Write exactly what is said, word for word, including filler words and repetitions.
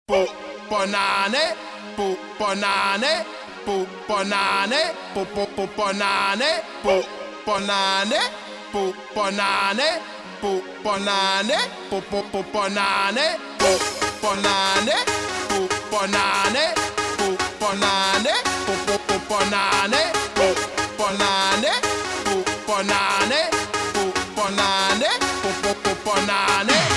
po banane, po banane, po banane, po po po banane, po banane, po banane, po banane, po po po banane, po banane, po banane, po banane, po po po banane, po banane, po banane, po banane, po po po banane.